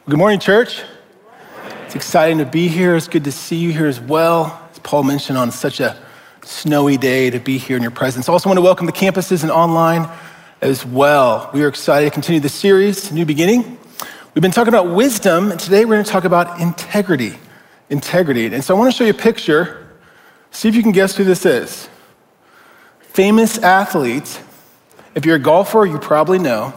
Good morning, church. It's exciting to be here. It's good to see you here as well. As Paul mentioned, on such a snowy day to be here in your presence. Also want to welcome the campuses and online as well. We are excited to continue the series, New Beginning. We've been talking about wisdom, and today we're going to talk about integrity. And so I want to show you a picture. See if you can guess who this is. Famous athlete. If you're a golfer, you probably know.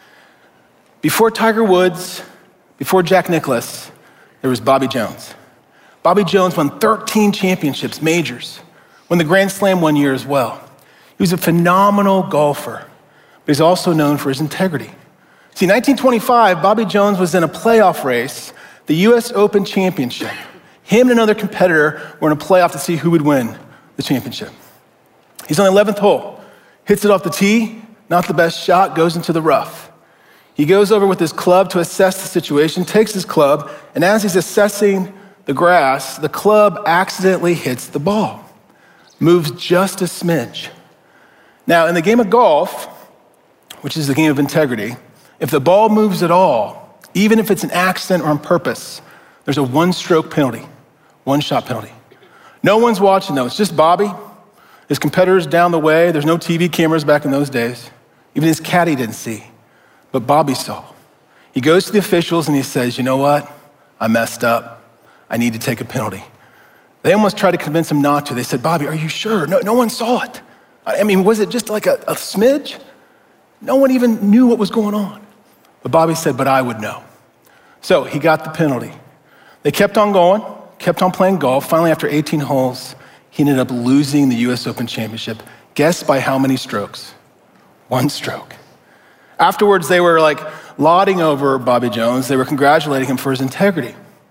Before Tiger Woods, before Jack Nicklaus, there was Bobby Jones. Bobby Jones won 13 championships, majors, won the Grand Slam one year as well. He was a phenomenal golfer, but he's also known for his integrity. See, in 1925, Bobby Jones was in a playoff race, the US Open Championship. Him and another competitor were in a playoff to see who would win the championship. He's on the 11th hole, hits it off the tee, not the best shot, goes into the rough. He goes over with his club to assess the situation, takes his club, and as he's assessing the grass, the club accidentally hits the ball, moves just a smidge. Now, in the game of golf, which is the game of integrity, if the ball moves at all, even if it's an accident or on purpose, there's a one-stroke penalty, one-shot penalty. No one's watching though, it's just Bobby, his competitors down the way, there's no TV cameras back in those days. Even his caddy didn't see. But Bobby saw. He goes to the officials and he says, you know what? I messed up. I need to take a penalty. They almost tried to convince him not to. They said, Bobby, are you sure? No one saw it. I mean, was it just like a smidge? No one even knew what was going on. But Bobby said, but I would know. So he got the penalty. They kept on going, kept on playing golf. Finally, after 18 holes, he ended up losing the US Open Championship. Guess by how many strokes? One stroke. Afterwards, they were like lauding over Bobby Jones. They were congratulating him for his integrity.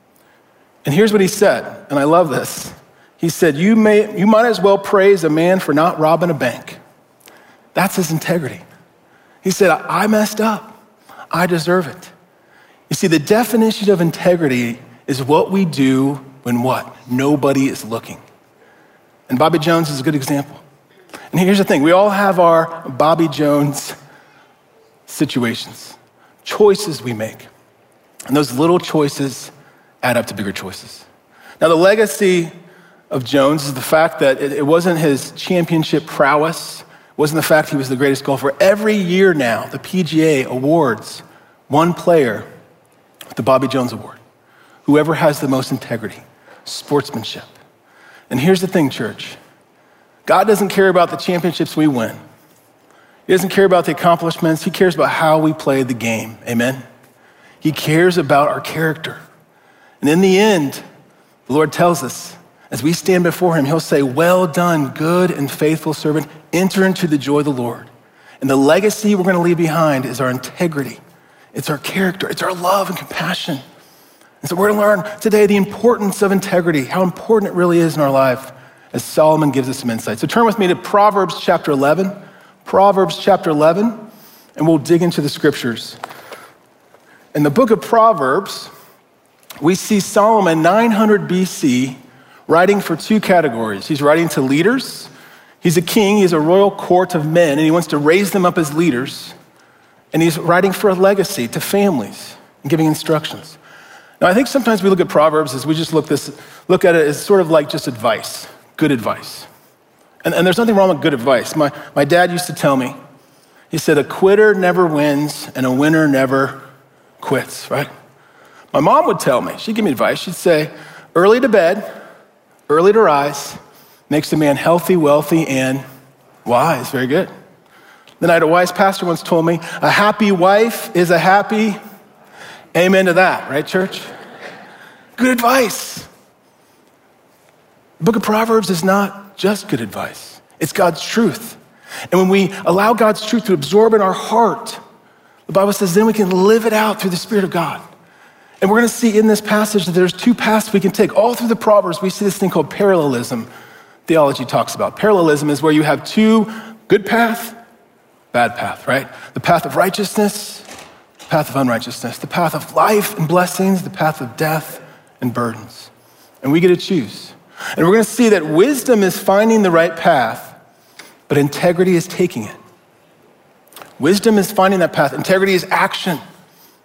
And here's what he said, and I love this. He said, you might as well praise a man for not robbing a bank. That's his integrity. He said, I messed up. I deserve it. You see, the definition of integrity is what we do when what? Nobody is looking. And Bobby Jones is a good example. And here's the thing. We all have our Bobby Jones situations, choices we make. And those little choices add up to bigger choices. Now, the legacy of Jones is the fact that it wasn't his championship prowess, it wasn't the fact he was the greatest golfer. Every year now, the PGA awards one player with the Bobby Jones Award. Whoever has the most integrity, sportsmanship. And here's the thing, church. God doesn't care about the championships we win. He doesn't care about the accomplishments. He cares about how we play the game. Amen? He cares about our character. And in the end, the Lord tells us, as we stand before him, he'll say, well done, good and faithful servant. Enter into the joy of the Lord. And the legacy we're going to leave behind is our integrity. It's our character. It's our love and compassion. And so we're going to learn today the importance of integrity, how important it really is in our life, as Solomon gives us some insight. So turn with me to Proverbs chapter 11. Proverbs chapter 11, and we'll dig into the scriptures. In the book of Proverbs, we see Solomon, 900 BC, writing for two categories. He's writing to leaders. He's a king. He's a royal court of men, and he wants to raise them up as leaders. And he's writing for a legacy to families and giving instructions. Now, I think sometimes we look at Proverbs as we just look at it as sort of like just advice, good advice. And there's nothing wrong with good advice. My dad used to tell me, he said, a quitter never wins and a winner never quits, right? My mom would tell me, she'd give me advice. She'd say, early to bed, early to rise, makes a man healthy, wealthy, and wise. Very good. Then I had a wise pastor once told me, a happy wife is a happy, amen to that, right, church? Good advice. The book of Proverbs is not just good advice. It's God's truth. And when we allow God's truth to absorb in our heart, the Bible says then we can live it out through the Spirit of God. And we're going to see in this passage that there's two paths we can take. All through the Proverbs, we see this thing called parallelism. Theology talks about. Parallelism is where you have two, good path, bad path, right? The path of righteousness, the path of unrighteousness, the path of life and blessings, the path of death and burdens. And we get to choose. And we're going to see that wisdom is finding the right path, but integrity is taking it. Wisdom is finding that path. Integrity is action.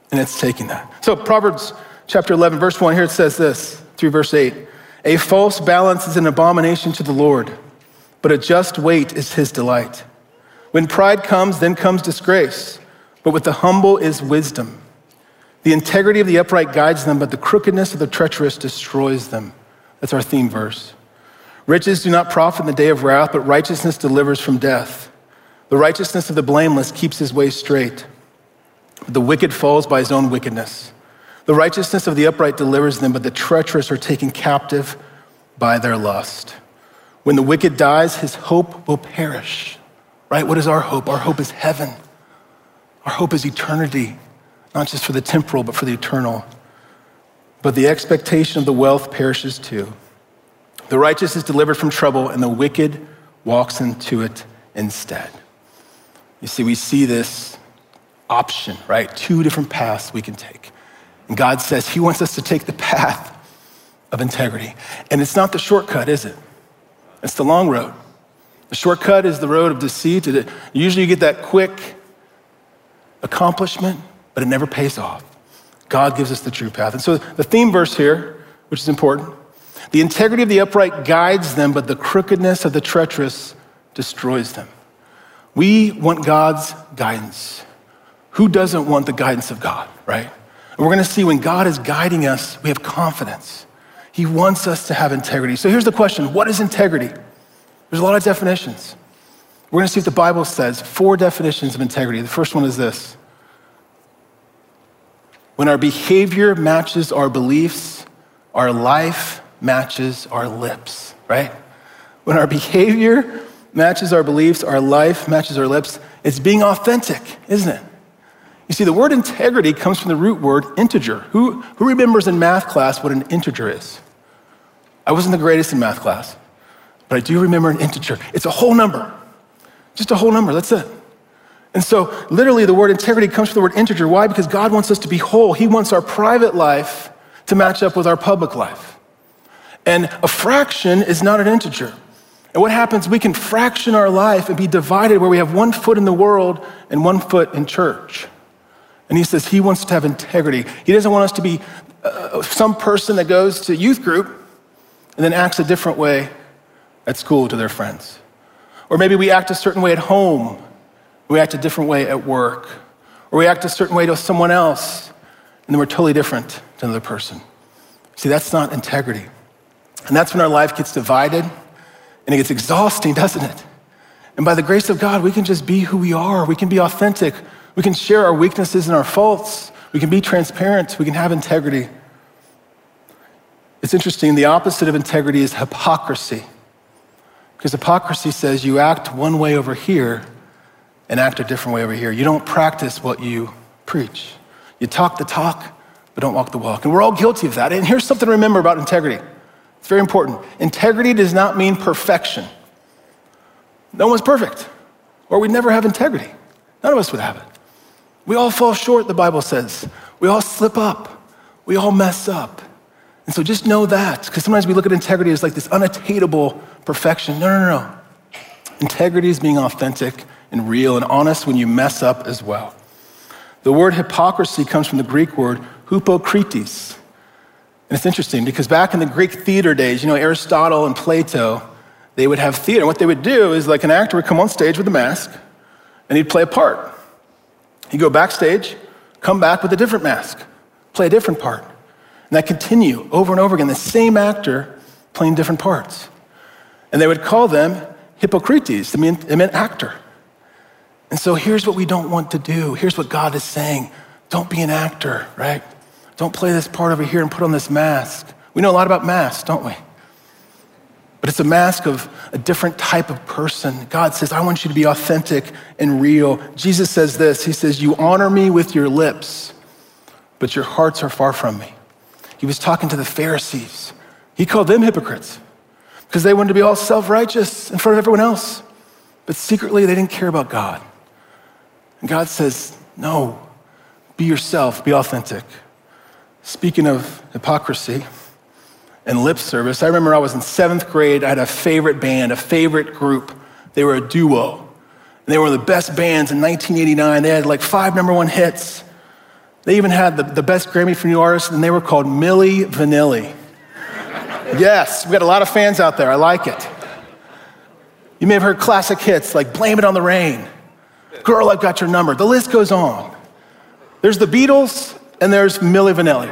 And it's taking that. So Proverbs chapter 11, verse 1, here it says this, through verse 8. A false balance is an abomination to the Lord, but a just weight is his delight. When pride comes, then comes disgrace, but with the humble is wisdom. The integrity of the upright guides them, but the crookedness of the treacherous destroys them. That's our theme verse. Riches do not profit in the day of wrath, but righteousness delivers from death. The righteousness of the blameless keeps his way straight, but the wicked falls by his own wickedness. The righteousness of the upright delivers them, but the treacherous are taken captive by their lust. When the wicked dies, his hope will perish. Right? What is our hope? Our hope is heaven. Our hope is eternity, not just for the temporal, but for the eternal. But the expectation of the wealth perishes too. The righteous is delivered from trouble, and the wicked walks into it instead. You see, we see this option, right? Two different paths we can take. And God says he wants us to take the path of integrity. And it's not the shortcut, is it? It's the long road. The shortcut is the road of deceit. Usually you get that quick accomplishment, but it never pays off. God gives us the true path. And so the theme verse here, which is important, the integrity of the upright guides them, but the crookedness of the treacherous destroys them. We want God's guidance. Who doesn't want the guidance of God, right? And we're gonna see when God is guiding us, we have confidence. He wants us to have integrity. So here's the question, what is integrity? There's a lot of definitions. We're gonna see what the Bible says, 4 definitions of integrity. The first one is this. When our behavior matches our beliefs, our life matches our lips, right? When our behavior matches our beliefs, our life matches our lips, it's being authentic, isn't it? You see, the word integrity comes from the root word integer. Who remembers in math class what an integer is? I wasn't the greatest in math class, but I do remember an integer. It's a whole number, just a whole number, that's it. And so literally the word integrity comes from the word integer. Why? Because God wants us to be whole. He wants our private life to match up with our public life. And a fraction is not an integer. And what happens, we can fraction our life and be divided where we have 1 foot in the world and 1 foot in church. And he says he wants to have integrity. He doesn't want us to be some person that goes to youth group and then acts a different way at school to their friends. Or maybe we act a certain way at home, we act a different way at work, or we act a certain way to someone else, and then we're totally different to another person. See, that's not integrity. And that's when our life gets divided, and it gets exhausting, doesn't it? And by the grace of God, we can just be who we are. We can be authentic. We can share our weaknesses and our faults. We can be transparent. We can have integrity. It's interesting, the opposite of integrity is hypocrisy. Because hypocrisy says you act one way over here and act a different way over here. You don't practice what you preach. You talk the talk, but don't walk the walk. And we're all guilty of that. And here's something to remember about integrity. It's very important. Integrity does not mean perfection. No one's perfect, or we'd never have integrity. None of us would have it. We all fall short, the Bible says. We all slip up. We all mess up. And so just know that, because sometimes we look at integrity as like this unattainable perfection. No. Integrity is being authentic and real and honest when you mess up as well. The word hypocrisy comes from the Greek word hypokrites. And it's interesting because back in the Greek theater days, Aristotle and Plato, they would have theater. What they would do is like an actor would come on stage with a mask and he'd play a part. He'd go backstage, come back with a different mask, play a different part. And that continue over and over again, the same actor playing different parts. And they would call them hypocrites, it meant actor. And so here's what we don't want to do. Here's what God is saying. Don't be an actor, right? Don't play this part over here and put on this mask. We know a lot about masks, don't we? But it's a mask of a different type of person. God says, I want you to be authentic and real. Jesus says this, he says, you honor me with your lips, but your hearts are far from me. He was talking to the Pharisees. He called them hypocrites because they wanted to be all self-righteous in front of everyone else. But secretly, they didn't care about God. And God says, no, be yourself, be authentic. Speaking of hypocrisy and lip service, I remember I was in 7th grade. I had a favorite band, a favorite group. They were a duo. And they were one of the best bands in 1989. They had like 5 number 1 hits. They even had the best Grammy for new artists, and they were called Milli Vanilli. Yes, we got a lot of fans out there. I like it. You may have heard classic hits like Blame It on the Rain, Girl, I've Got Your Number. The list goes on. There's the Beatles and there's Milli Vanilli,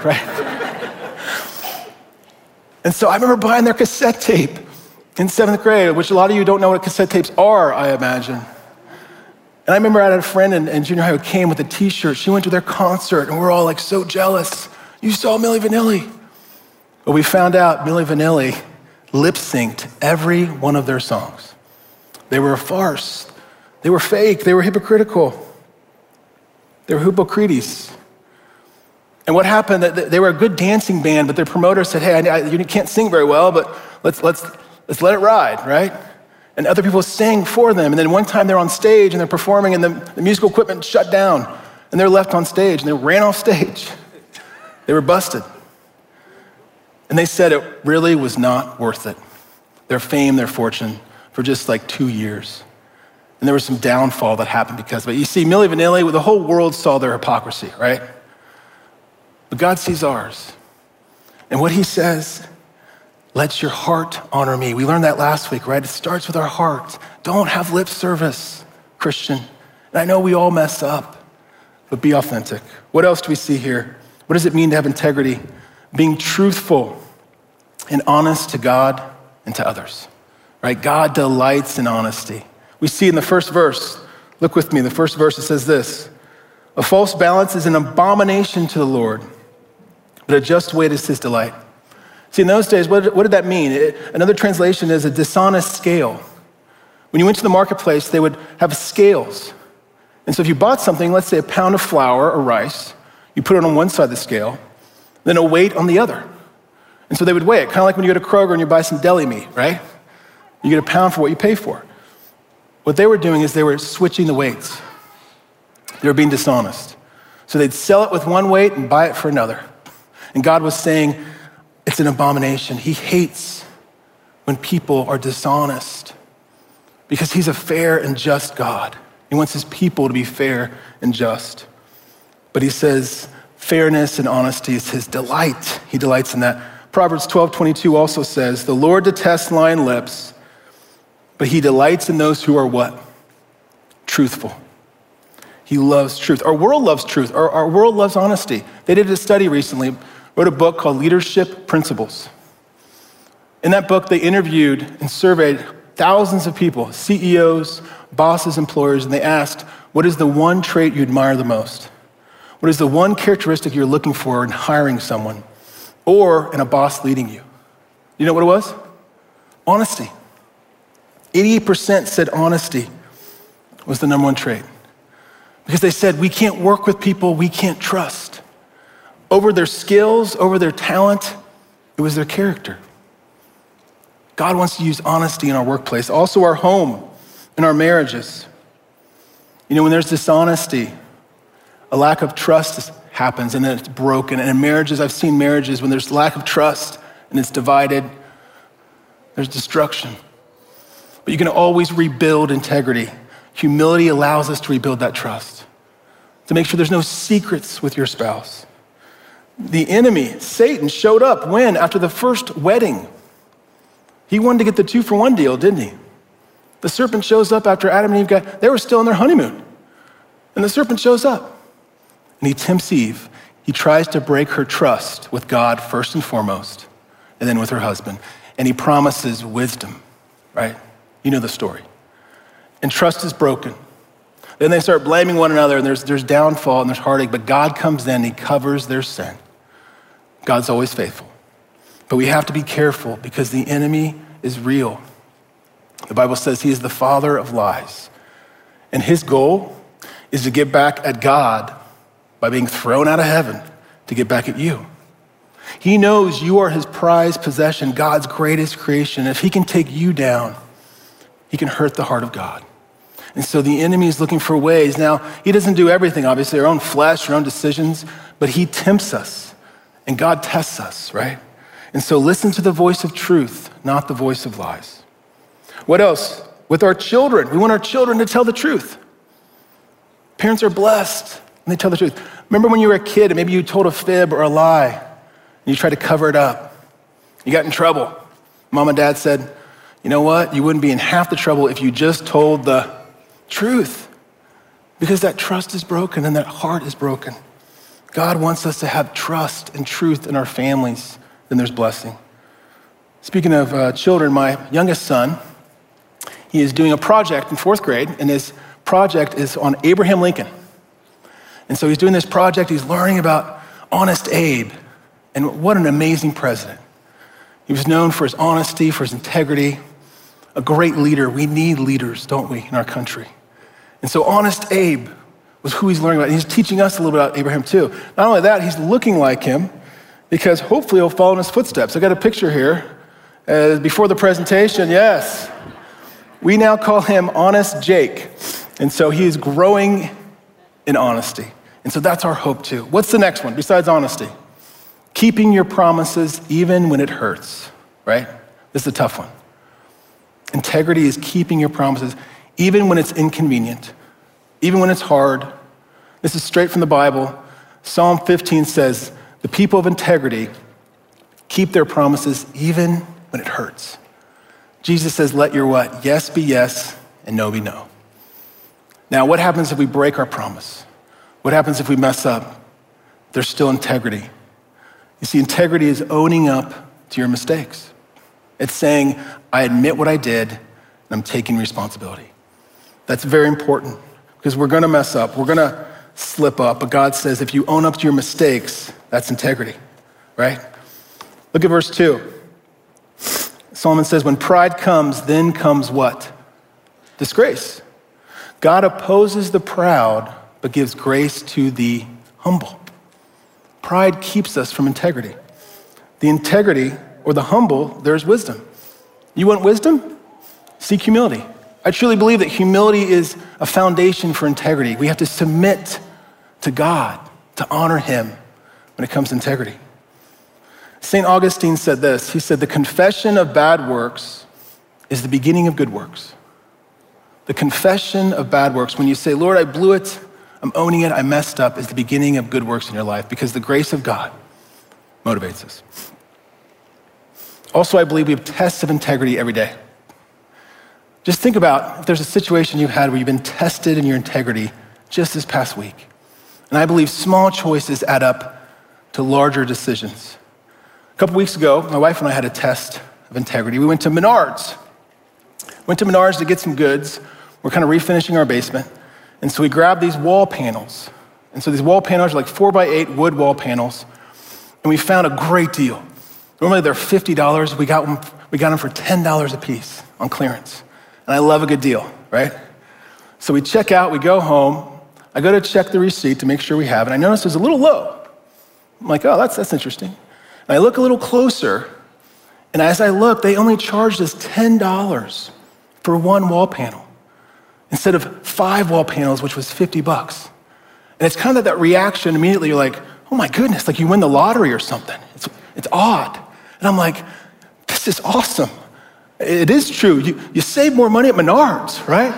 right? And so I remember buying their cassette tape in 7th grade, which a lot of you don't know what cassette tapes are, I imagine. And I remember I had a friend in junior high who came with a t-shirt. She went to their concert and we're all like so jealous. You saw Milli Vanilli. But we found out Milli Vanilli lip-synced every one of their songs. They were a farce. They were fake. They were hypocritical. They were hypocrites. And what happened, they were a good dancing band, but their promoter said, hey, you can't sing very well, but let's let it ride, right? And other people sang for them. And then one time they're on stage and they're performing and the musical equipment shut down and they're left on stage and they ran off stage. They were busted. And they said it really was not worth it. Their fame, their fortune, for just like 2 years. And there was some downfall that happened because of it. You see, Milli Vanilli, the whole world saw their hypocrisy, right? But God sees ours. And what he says, let your heart honor me. We learned that last week, right? It starts with our heart. Don't have lip service, Christian. And I know we all mess up, but be authentic. What else do we see here? What does it mean to have integrity? Being truthful and honest to God and to others, right? God delights in honesty. We see in the first verse, look with me, the first verse, it says this: a false balance is an abomination to the Lord, but a just weight is his delight. See, in those days, what did that mean? Another translation is a dishonest scale. When you went to the marketplace, they would have scales. And so if you bought something, let's say a pound of flour or rice, you put it on one side of the scale, then a weight on the other. And so they would weigh it, kind of like when you go to Kroger and you buy some deli meat, right? You get a pound for what you pay for. What they were doing is they were switching the weights. They were being dishonest. So they'd sell it with one weight and buy it for another. And God was saying, it's an abomination. He hates when people are dishonest because he's a fair and just God. He wants his people to be fair and just. But he says, fairness and honesty is his delight. He delights in that. Proverbs 12:22 also says, the Lord detests lying lips, but he delights in those who are what? Truthful. He loves truth. Our world loves truth. Our world loves honesty. They did a study recently, wrote a book called Leadership Principles. In that book, they interviewed and surveyed thousands of people, CEOs, bosses, employers, and they asked, what is the one trait you admire the most? What is the one characteristic you're looking for in hiring someone or in a boss leading you? You know what it was? Honesty. 88% said honesty was the number one trait. Because they said, we can't work with people we can't trust. Over their skills, over their talent, it was their character. God wants to use honesty in our workplace, also our home, in our marriages. You know, when there's dishonesty, a lack of trust happens and then it's broken. And in marriages, I've seen marriages when there's lack of trust and it's divided, there's destruction. But you can always rebuild integrity. Humility allows us to rebuild that trust, to make sure there's no secrets with your spouse. The enemy, Satan, showed up when? After the first wedding. He wanted to get the 2-for-1 deal, didn't he? The serpent shows up after Adam and Eve they were still on their honeymoon. And the serpent shows up and he tempts Eve. He tries to break her trust with God first and foremost, and then with her husband. And he promises wisdom, right? You know the story. And trust is broken. Then they start blaming one another and there's downfall and there's heartache, but God comes in and he covers their sin. God's always faithful. But we have to be careful because the enemy is real. The Bible says he is the father of lies. And his goal is to get back at God by being thrown out of heaven to get back at you. He knows you are his prized possession, God's greatest creation. If he can take you down, he can hurt the heart of God. And so the enemy is looking for ways. Now, he doesn't do everything, obviously, our own flesh, our own decisions, but he tempts us and God tests us, right? And so listen to the voice of truth, not the voice of lies. What else? With our children, we want our children to tell the truth. Parents are blessed when they tell the truth. Remember when you were a kid and maybe you told a fib or a lie and you tried to cover it up. You got in trouble. Mom and dad said, you know what? You wouldn't be in half the trouble if you just told the truth, because that trust is broken and that heart is broken. God wants us to have trust and truth in our families, then there's blessing. Speaking of children, my youngest son, he is doing a project in 4th grade, and his project is on Abraham Lincoln. And so he's doing this project, he's learning about Honest Abe, and what an amazing president. He was known for his honesty, for his integrity, a great leader. We need leaders, don't we, in our country? And so Honest Abe was who he's learning about. And he's teaching us a little bit about Abraham too. Not only that, he's looking like him because hopefully he'll follow in his footsteps. I got a picture here before the presentation, yes. We now call him Honest Jake. And so he is growing in honesty. And so that's our hope too. What's the next one besides honesty? Keeping your promises even when it hurts, right? This is a tough one. Integrity is keeping your promises even when it's inconvenient, even when it's hard. This is straight from the Bible. Psalm 15 says, the people of integrity keep their promises even when it hurts. Jesus says, let your what? Yes be yes and no be no. Now, what happens if we break our promise? What happens if we mess up? There's still integrity. You see, integrity is owning up to your mistakes. It's saying, I admit what I did, and I'm taking responsibility. That's very important because we're gonna mess up, we're gonna slip up, but God says if you own up to your mistakes, that's integrity, right? Look at verse 2. Solomon says, when pride comes, then comes what? Disgrace. God opposes the proud, but gives grace to the humble. Pride keeps us from integrity. The integrity or the humble, there's wisdom. You want wisdom? Seek humility. I truly believe that humility is a foundation for integrity. We have to submit to God, to honor him when it comes to integrity. St. Augustine said this. He said, the confession of bad works is the beginning of good works. The confession of bad works, when you say, Lord, I blew it, I'm owning it, I messed up, is the beginning of good works in your life because the grace of God motivates us. Also, I believe we have tests of integrity every day. Just think about if there's a situation you've had where you've been tested in your integrity just this past week. And I believe small choices add up to larger decisions. A couple weeks ago, my wife and I had a test of integrity. We went to Menards. To get some goods. We're kind of refinishing our basement. And so we grabbed these wall panels. And so these wall panels are like 4x8 wood wall panels. And we found a great deal. Normally they're $50. We got them for $10 a piece on clearance. And I love a good deal, right? So we check out, we go home. I go to check the receipt to make sure we have it. I notice it was a little low. I'm like, oh, that's interesting. And I look a little closer. And as I look, they only charged us $10 for one wall panel instead of 5 wall panels, which was $50. And it's kind of that reaction immediately. You're like, oh my goodness, like you win the lottery or something. It's odd. And I'm like, this is awesome. It is true. You save more money at Menards, right?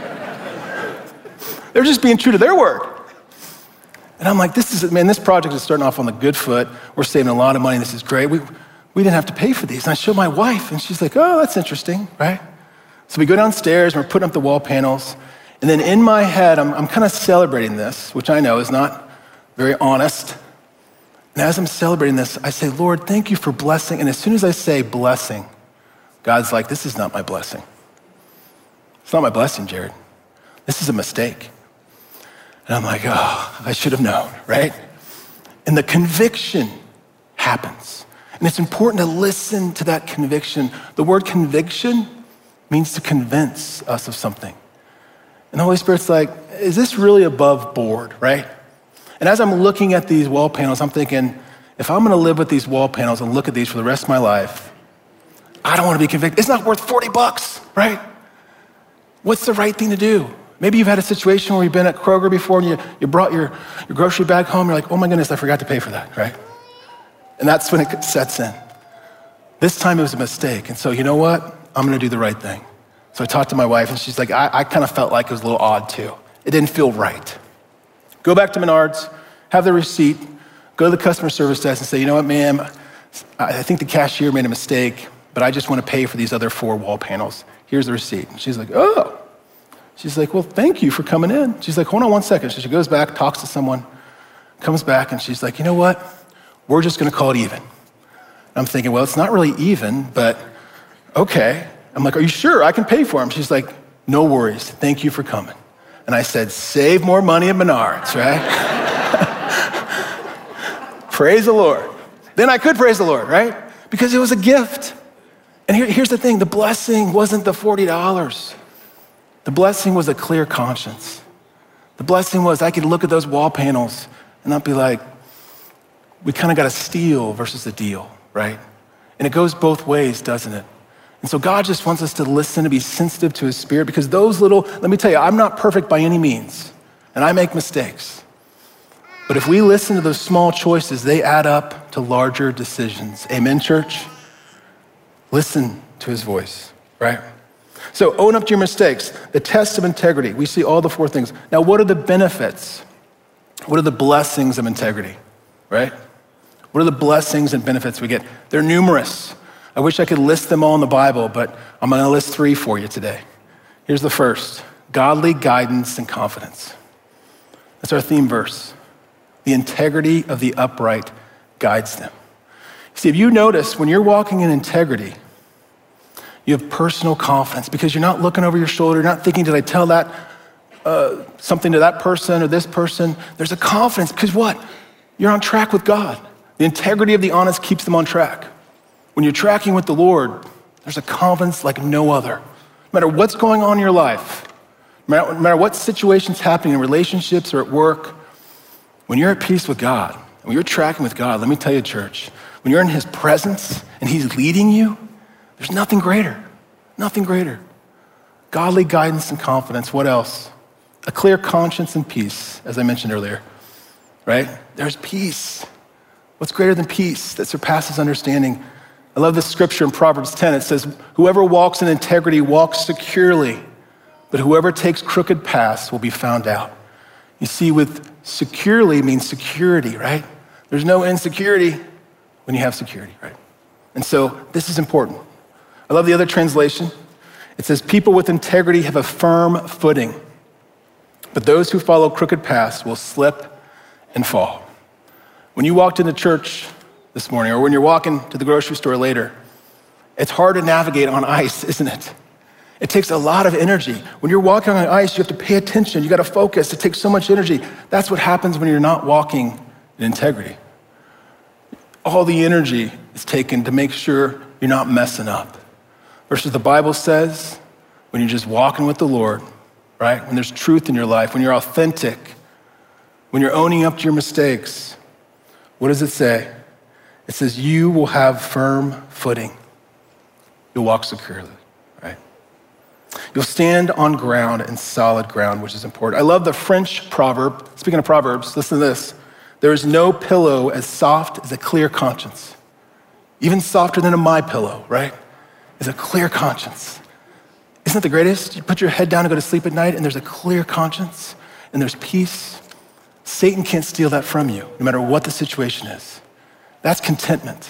They're just being true to their word. And I'm like, this project is starting off on the good foot. We're saving a lot of money. This is great. We didn't have to pay for these. And I showed my wife, and she's like, oh, that's interesting, right? So we go downstairs, and we're putting up the wall panels. And then in my head, I'm kind of celebrating this, which I know is not very honest. And as I'm celebrating this, I say, Lord, thank you for blessing. And as soon as I say blessing, God's like, this is not my blessing. It's not my blessing, Jared. This is a mistake. And I'm like, oh, I should have known, right? And the conviction happens. And it's important to listen to that conviction. The word conviction means to convince us of something. And the Holy Spirit's like, is this really above board, right? And as I'm looking at these wall panels, I'm thinking, if I'm gonna live with these wall panels and look at these for the rest of my life, I don't wanna be convicted. It's not worth $40, right? What's the right thing to do? Maybe you've had a situation where you've been at Kroger before and you brought your grocery bag home. You're like, oh my goodness, I forgot to pay for that, right? And that's when it sets in. This time it was a mistake. And so you know what? I'm gonna do the right thing. So I talked to my wife and she's like, I kind of felt like it was a little odd too. It didn't feel right. Go back to Menards, have the receipt, go to the customer service desk and say, you know what, ma'am, I think the cashier made a mistake, but I just want to pay for these other 4 wall panels. Here's the receipt. And she's like, oh. She's like, well, thank you for coming in. She's like, hold on one second. So she goes back, talks to someone, comes back, and she's like, you know what? We're just going to call it even. And I'm thinking, well, it's not really even, but okay. I'm like, are you sure? I can pay for them. She's like, no worries. Thank you for coming. And I said, save more money at Menards, right? Praise the Lord. Then I could praise the Lord, right? Because it was a gift. And here's the thing, the blessing wasn't the $40. The blessing was a clear conscience. The blessing was I could look at those wall panels and not be like, we kind of got a steal versus a deal, right? And it goes both ways, doesn't it? And so God just wants us to listen, to be sensitive to his spirit, because those little, let me tell you, I'm not perfect by any means, and I make mistakes. But if we listen to those small choices, they add up to larger decisions. Amen, church? Listen to his voice, right? So own up to your mistakes. The test of integrity. We see all the 4 things. Now, what are the benefits? What are the blessings of integrity, right? What are the blessings and benefits we get? They're numerous. I wish I could list them all in the Bible, but I'm going to list 3 for you today. Here's the first: godly guidance and confidence. That's our theme verse. The integrity of the upright guides them. See, if you notice, when you're walking in integrity, you have personal confidence because you're not looking over your shoulder. You're not thinking, did I tell that something to that person or this person? There's a confidence because what? You're on track with God. The integrity of the honest keeps them on track. When you're tracking with the Lord, there's a confidence like no other. No matter what's going on in your life, no matter what situation's happening in relationships or at work, when you're at peace with God, when you're tracking with God, let me tell you, church, when you're in his presence and he's leading you, there's nothing greater, nothing greater. Godly guidance and confidence. What else? A clear conscience and peace, as I mentioned earlier, right? There's peace. What's greater than peace that surpasses understanding? I love this scripture in Proverbs 10. It says, whoever walks in integrity walks securely, but whoever takes crooked paths will be found out. You see, with securely means security, right? There's no insecurity when you have security, right? And so this is important. I love the other translation. It says, people with integrity have a firm footing, but those who follow crooked paths will slip and fall. When you walked into church this morning, or when you're walking to the grocery store later, it's hard to navigate on ice, isn't it? It takes a lot of energy. When you're walking on ice, you have to pay attention. You got to focus. It takes so much energy. That's what happens when you're not walking in integrity. All the energy is taken to make sure you're not messing up. Versus the Bible says, when you're just walking with the Lord, right? When there's truth in your life, when you're authentic, when you're owning up to your mistakes, what does it say? It says, you will have firm footing. You'll walk securely, right? You'll stand on ground and solid ground, which is important. I love the French proverb. Speaking of proverbs, listen to this. There is no pillow as soft as a clear conscience. Even softer than a my pillow, right? Is a clear conscience. Isn't that the greatest? You put your head down and go to sleep at night and there's a clear conscience and there's peace. Satan can't steal that from you, no matter what the situation is. That's contentment.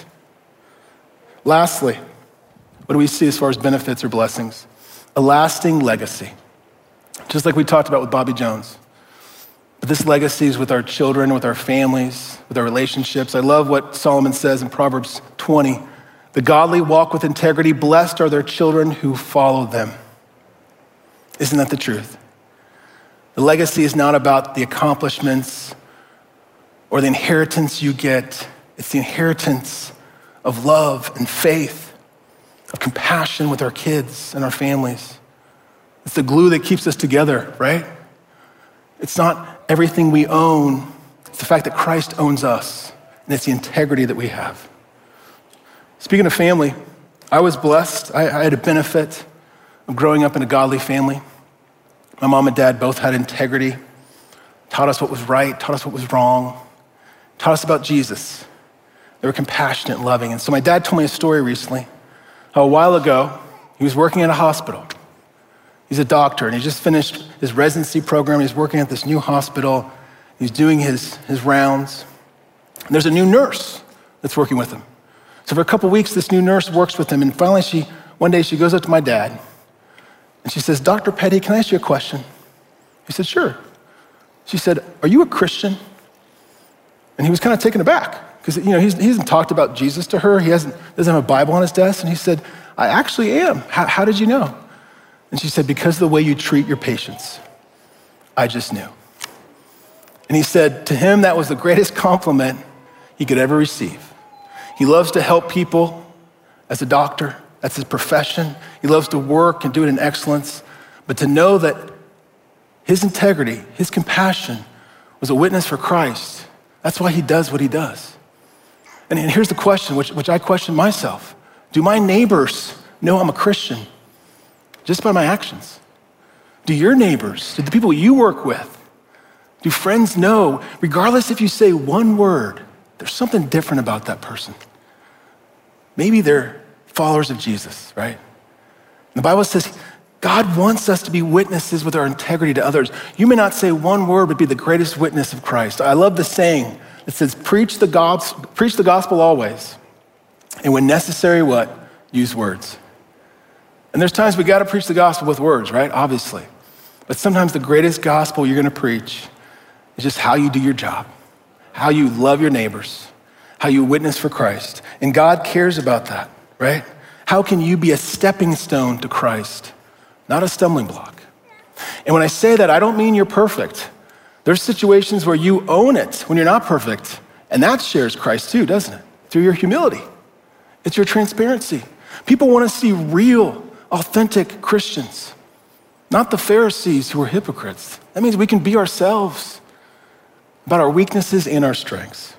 Lastly, what do we see as far as benefits or blessings? A lasting legacy. Just like we talked about with Bobby Jones. But this legacy is with our children, with our families, with our relationships. I love what Solomon says in Proverbs 20. The godly walk with integrity. Blessed are their children who follow them. Isn't that the truth? The legacy is not about the accomplishments or the inheritance you get. It's the inheritance of love and faith, of compassion with our kids and our families. It's the glue that keeps us together, right? It's not everything we own. It's the fact that Christ owns us, and it's the integrity that we have. Speaking of family, I was blessed. I had a benefit of growing up in a godly family. My mom and dad both had integrity, taught us what was right, taught us what was wrong, taught us about Jesus. They were compassionate and loving. And so my dad told me a story recently, how a while ago, he was working at a hospital. He's a doctor, and he just finished his residency program. He's working at this new hospital, He's doing his rounds. And there's a new nurse that's working with him. So for a couple weeks, this new nurse works with him. And finally, one day she goes up to my dad and she says, Dr. Petty, can I ask you a question? He said, sure. She said, are you a Christian? And he was kind of taken aback because he hasn't talked about Jesus to her. He doesn't have a Bible on his desk. And he said, I actually am. How did you know? And she said, because of the way you treat your patients, I just knew. And he said to him, that was the greatest compliment he could ever receive. He loves to help people as a doctor. That's his profession. He loves to work and do it in excellence. But to know that his integrity, his compassion was a witness for Christ, that's why he does what he does. And here's the question, which I question myself. Do my neighbors know I'm a Christian just by my actions? Do your neighbors, do the people you work with, do friends know, regardless if you say one word, there's something different about that person? Maybe they're followers of Jesus, right? And the Bible says God wants us to be witnesses with our integrity to others. You may not say one word, but be the greatest witness of Christ. I love the saying that says, preach the gospel always. And when necessary, what? Use words. And there's times we got to preach the gospel with words, right? Obviously. But sometimes the greatest gospel you're going to preach is just how you do your job, how you love your neighbors, how you witness for Christ. And God cares about that, right? How can you be a stepping stone to Christ, not a stumbling block? And when I say that, I don't mean you're perfect. There's situations where you own it when you're not perfect. And that shares Christ too, doesn't it? Through your humility. It's your transparency. People want to see real, authentic Christians, not the Pharisees who are hypocrites. That means we can be ourselves about our weaknesses and our strengths.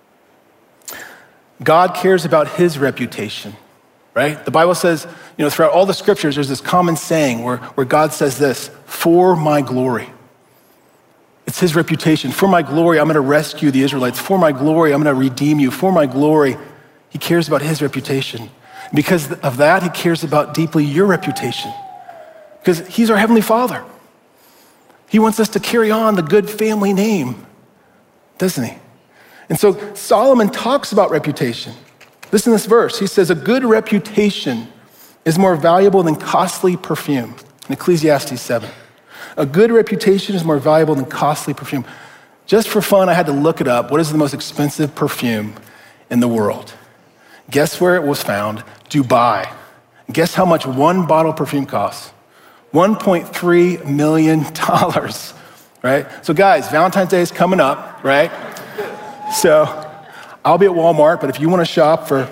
God cares about his reputation, right? The Bible says, throughout all the scriptures, there's this common saying where God says this, for my glory. It's his reputation. For my glory, I'm going to rescue the Israelites. For my glory, I'm going to redeem you. For my glory, he cares about his reputation. Because of that, he cares about deeply your reputation. Because he's our Heavenly Father. He wants us to carry on the good family name, doesn't he? And so Solomon talks about reputation. Listen to this verse. He says, a good reputation is more valuable than costly perfume. In Ecclesiastes 7. A good reputation is more valuable than costly perfume. Just for fun, I had to look it up. What is the most expensive perfume in the world? Guess where it was found? Dubai. Guess how much one bottle of perfume costs? $1.3 million, right? So guys, Valentine's Day is coming up, right? So I'll be at Walmart, but if you want to shop for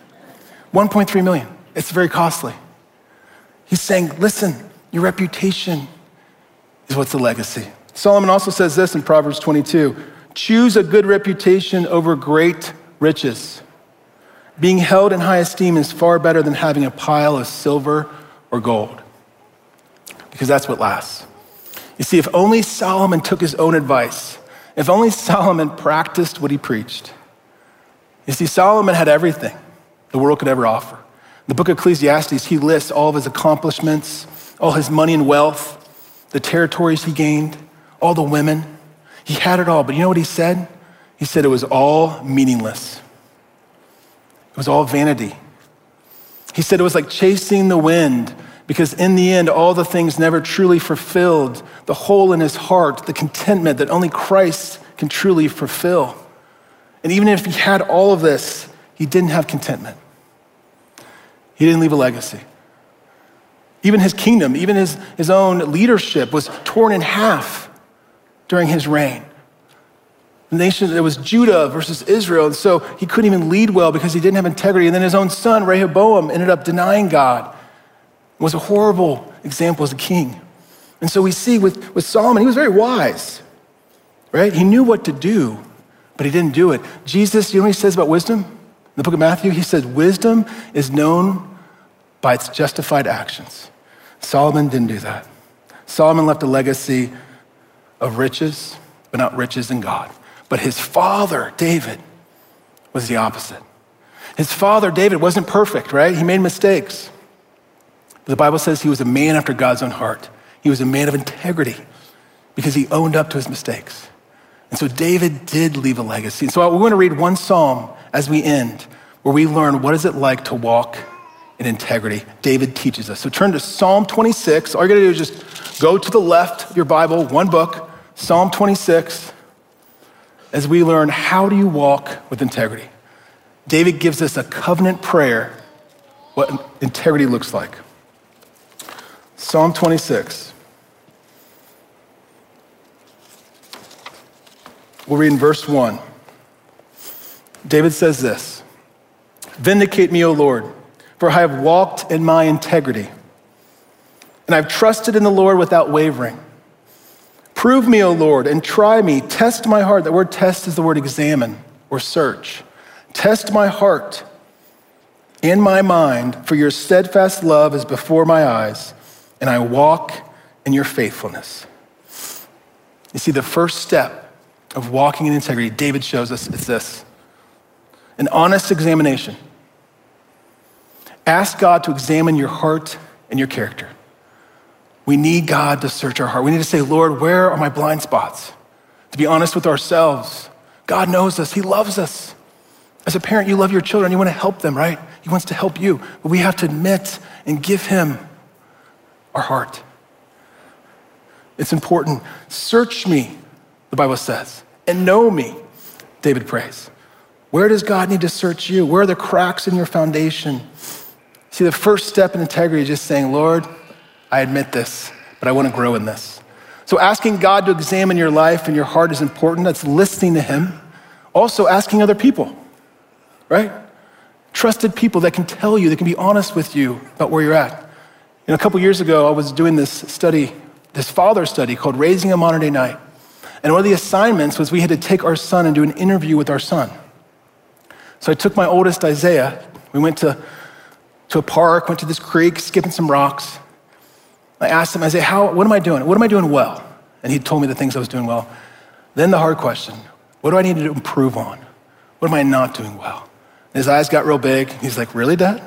$1.3 million, it's very costly. He's saying, listen, your reputation is what's the legacy. Solomon also says this in Proverbs 22, choose a good reputation over great riches. Being held in high esteem is far better than having a pile of silver or gold, because that's what lasts. You see, if only Solomon took his own advice, if only Solomon practiced what he preached. You see, Solomon had everything the world could ever offer. In the book of Ecclesiastes, he lists all of his accomplishments, all his money and wealth, the territories he gained, all the women. He had it all, but you know what he said? He said it was all meaningless. It was all vanity. He said it was like chasing the wind, because in the end, all the things never truly fulfilled the hole in his heart, the contentment that only Christ can truly fulfill. And even if he had all of this, he didn't have contentment. He didn't leave a legacy. Even his kingdom, even his own leadership was torn in half during his reign. The nation, it was Judah versus Israel, and so he couldn't even lead well because he didn't have integrity. And then his own son, Rehoboam, ended up denying God. It was a horrible example as a king. And so we see with Solomon, he was very wise, right? He knew what to do, but he didn't do it. Jesus, you know what he says about wisdom? In the book of Matthew, he says, wisdom is known by its justified actions. Solomon didn't do that. Solomon left a legacy of riches, but not riches in God. But his father, David, was the opposite. His father, David, wasn't perfect, right? He made mistakes. But the Bible says he was a man after God's own heart. He was a man of integrity because he owned up to his mistakes. And so David did leave a legacy. And so we want to read one psalm as we end, where we learn what is it like to walk in integrity. David teaches us. So turn to Psalm 26. All you're gonna do is just go to the left of your Bible, one book, Psalm 26, as we learn how do you walk with integrity. David gives us a covenant prayer, what integrity looks like. Psalm 26. We'll read in verse 1. David says this, "Vindicate me, O Lord, for I have walked in my integrity, and I've trusted in the Lord without wavering. Prove me, O Lord, and try me. Test my heart." The word test is the word examine or search. "Test my heart and my mind, for your steadfast love is before my eyes, and I walk in your faithfulness." You see, the first step of walking in integrity, David shows us, it's this: an honest examination. Ask God to examine your heart and your character. We need God to search our heart. We need to say, "Lord, where are my blind spots?" To be honest with ourselves. God knows us, he loves us. As a parent, you love your children, you want to help them, right? He wants to help you, but we have to admit and give him our heart. It's important. Search me, the Bible says, and know me, David prays. Where does God need to search you? Where are the cracks in your foundation? See, the first step in integrity is just saying, "Lord, I admit this, but I want to grow in this." So asking God to examine your life and your heart is important. That's listening to him. Also asking other people, right? Trusted people that can tell you, that can be honest with you about where you're at. A couple years ago, I was doing this study, this father study called Raising a Modern Day Knight. And one of the assignments was we had to take our son and do an interview with our son. So I took my oldest, Isaiah. We went to a park, went to this creek, skipping some rocks. I asked him, Isaiah, what am I doing? What am I doing well? And he told me the things I was doing well. Then the hard question, what do I need to improve on? What am I not doing well? And his eyes got real big. He's like, "Really, Dad?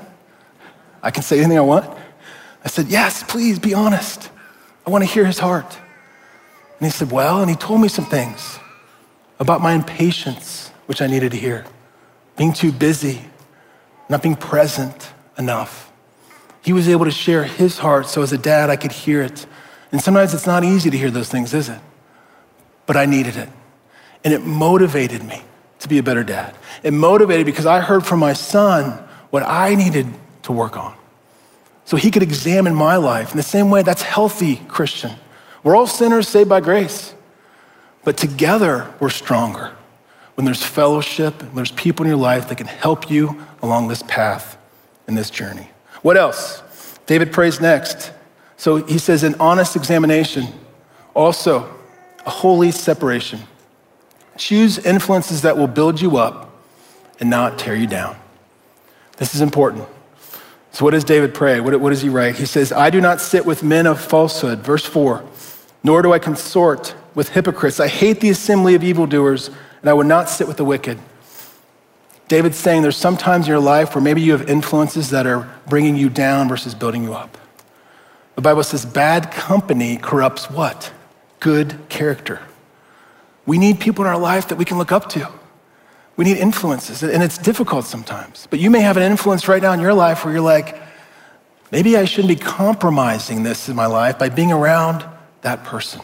I can say anything I want?" I said, "Yes, please be honest. I want to hear his heart." And he said, "Well," and he told me some things about my impatience, which I needed to hear. Being too busy, not being present enough. He was able to share his heart, so as a dad, I could hear it. And sometimes it's not easy to hear those things, is it? But I needed it. And it motivated me to be a better dad. It motivated because I heard from my son what I needed to work on. So he could examine my life. In the same way, that's healthy, Christian. We're all sinners saved by grace. But together, we're stronger. When there's fellowship, when there's people in your life that can help you along this path and this journey. What else? David prays next. So he says an honest examination. Also, a holy separation. Choose influences that will build you up and not tear you down. This is important. So what does David pray? What does he write? He says, "I do not sit with men of falsehood," verse 4, "nor do I consort with hypocrites. I hate the assembly of evildoers, and I would not sit with the wicked." David's saying there's some times in your life where maybe you have influences that are bringing you down versus building you up. The Bible says bad company corrupts what? Good character. We need people in our life that we can look up to. We need influences, and it's difficult sometimes. But you may have an influence right now in your life where you're like, maybe I shouldn't be compromising this in my life by being around that person.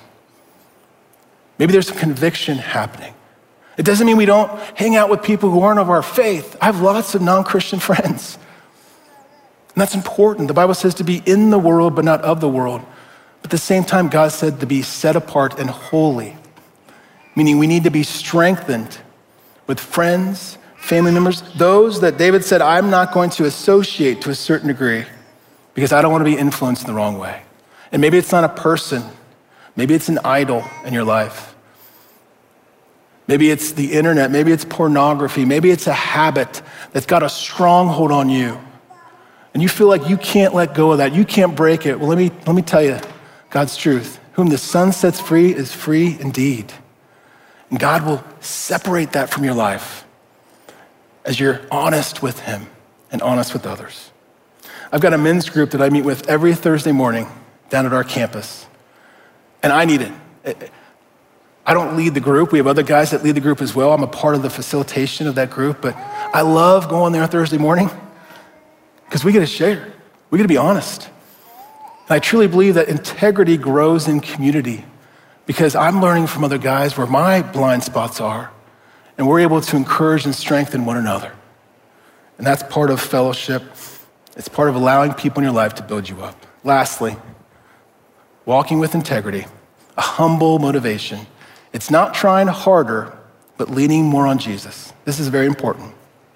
Maybe there's some conviction happening. It doesn't mean we don't hang out with people who aren't of our faith. I have lots of non-Christian friends. And that's important. The Bible says to be in the world, but not of the world. But at the same time, God said to be set apart and holy, meaning we need to be strengthened with friends, family members, those that David said, I'm not going to associate to a certain degree because I don't want to be influenced in the wrong way. And maybe it's not a person. Maybe it's an idol in your life. Maybe it's the internet. Maybe it's pornography. Maybe it's a habit that's got a stronghold on you. And you feel like you can't let go of that. You can't break it. Well, let me tell you God's truth. Whom the Son sets free is free indeed. And God will separate that from your life as you're honest with him and honest with others. I've got a men's group that I meet with every Thursday morning down at our campus. And I need it. I don't lead the group. We have other guys that lead the group as well. I'm a part of the facilitation of that group, but I love going there on Thursday morning because we get to share. We get to be honest. And I truly believe that integrity grows in community because I'm learning from other guys where my blind spots are, and we're able to encourage and strengthen one another. And that's part of fellowship. It's part of allowing people in your life to build you up. Lastly, walking with integrity, a humble motivation. It's not trying harder, but leaning more on Jesus. This is very important.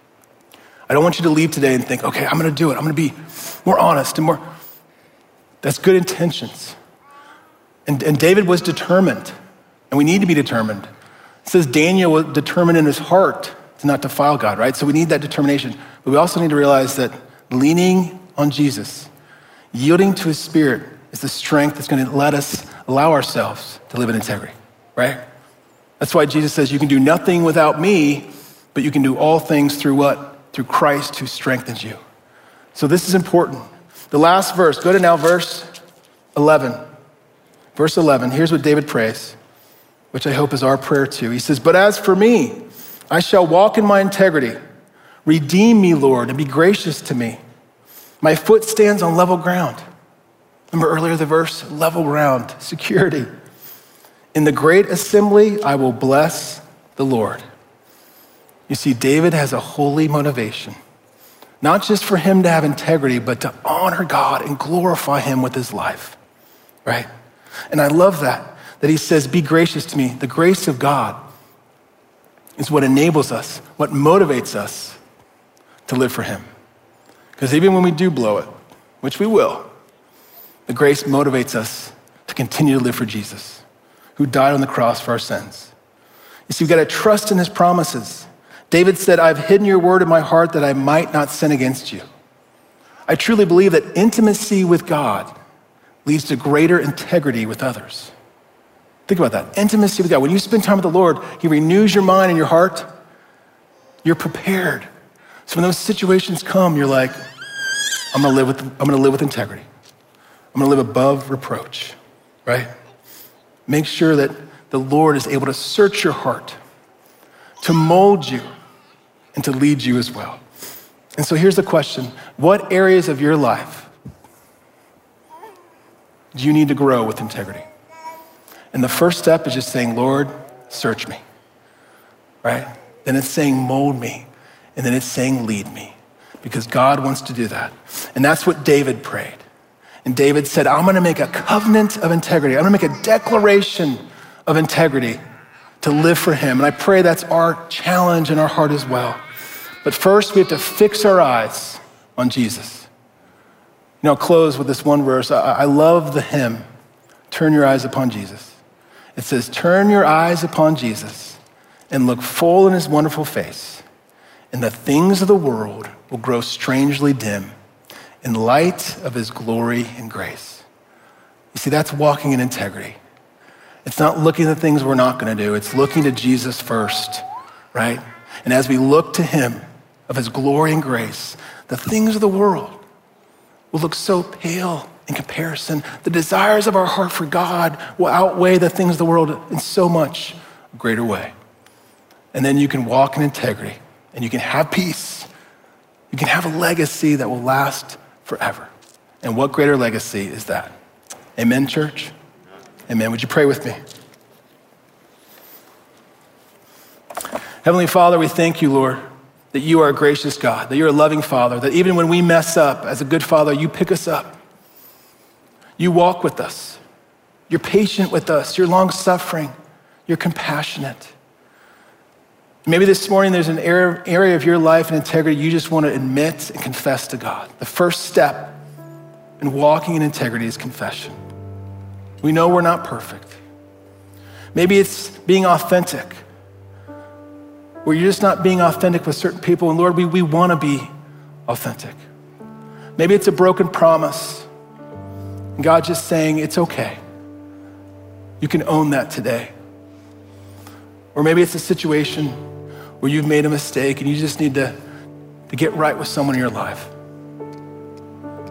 I don't want you to leave today and think, okay, I'm gonna do it. I'm gonna be more honest and more. That's good intentions. And David was determined, and we need to be determined. It says Daniel was determined in his heart to not defile God, right? So we need that determination. But we also need to realize that leaning on Jesus, yielding to his Spirit, is the strength that's gonna let us allow ourselves to live in integrity, right? That's why Jesus says you can do nothing without me, but you can do all things through what? Through Christ who strengthens you. So this is important. The last verse, go to now verse 11. Verse 11, here's what David prays, which I hope is our prayer too. He says, but as for me, I shall walk in my integrity. Redeem me, Lord, and be gracious to me. My foot stands on level ground. Remember earlier the verse, level ground, security. In the great assembly, I will bless the Lord. You see, David has a holy motivation, not just for him to have integrity, but to honor God and glorify him with his life, right? And I love that he says, be gracious to me. The grace of God is what enables us, what motivates us to live for him. Because even when we do blow it, which we will, the grace motivates us to continue to live for Jesus, who died on the cross for our sins. You see, we've got to trust in his promises. David said, I've hidden your word in my heart that I might not sin against you. I truly believe that intimacy with God leads to greater integrity with others. Think about that, intimacy with God. When you spend time with the Lord, he renews your mind and your heart. You're prepared. So when those situations come, you're like, I'm gonna live with integrity. I'm gonna live above reproach, right? Make sure that the Lord is able to search your heart, to mold you, and to lead you as well. And so here's the question. What areas of your life do you need to grow with integrity? And the first step is just saying, Lord, search me, right? Then it's saying, mold me. And then it's saying, lead me, because God wants to do that. And that's what David prayed. And David said, I'm gonna make a covenant of integrity. I'm gonna make a declaration of integrity to live for him. And I pray that's our challenge in our heart as well. But first, we have to fix our eyes on Jesus. You know, I'll close with this one verse. I love the hymn, Turn Your Eyes Upon Jesus. It says, turn your eyes upon Jesus and look full in his wonderful face, and the things of the world will grow strangely dim in light of his glory and grace. You see, that's walking in integrity. It's not looking at the things we're not gonna do. It's looking to Jesus first, right? And as we look to him of his glory and grace, the things of the world will look so pale in comparison. The desires of our heart for God will outweigh the things of the world in so much greater way. And then you can walk in integrity and you can have peace. You can have a legacy that will last forever. And what greater legacy is that? Amen, church? Amen. Would you pray with me? Heavenly Father, we thank you, Lord, that you are a gracious God, that you're a loving Father, that even when we mess up, as a good Father, you pick us up. You walk with us. You're patient with us. You're long-suffering. You're compassionate. Maybe this morning there's an area of your life and integrity you just want to admit and confess to God. The first step in walking in integrity is confession. We know we're not perfect. Maybe it's being authentic, where you're just not being authentic with certain people. And Lord, we want to be authentic. Maybe it's a broken promise. And God just saying, it's okay. You can own that today. Or maybe it's a situation where you've made a mistake and you just need to get right with someone in your life.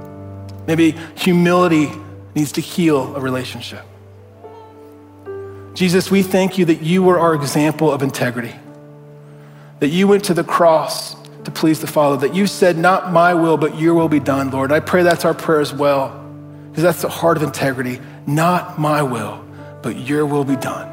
Maybe humility needs to heal a relationship. Jesus, we thank you that you were our example of integrity, that you went to the cross to please the Father, that you said, not my will, but your will be done, Lord. I pray that's our prayer as well, because that's the heart of integrity. Not my will, but your will be done.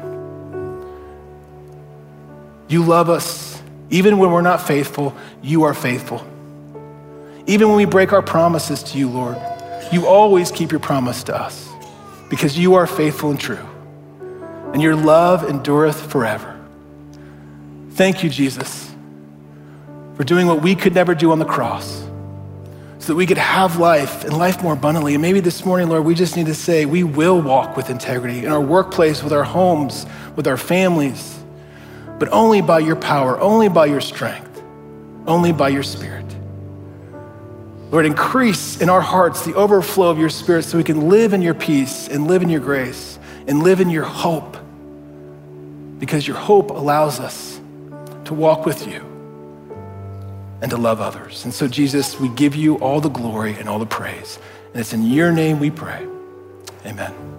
You love us. Even when we're not faithful, you are faithful. Even when we break our promises to you, Lord, you always keep your promise to us because you are faithful and true, and your love endureth forever. Thank you, Jesus, for doing what we could never do on the cross so that we could have life and life more abundantly. And maybe this morning, Lord, we just need to say we will walk with integrity in our workplace, with our homes, with our families, but only by your power, only by your strength, only by your Spirit. Lord, increase in our hearts the overflow of your Spirit so we can live in your peace and live in your grace and live in your hope, because your hope allows us to walk with you and to love others. And so, Jesus, we give you all the glory and all the praise. And it's in your name we pray. Amen.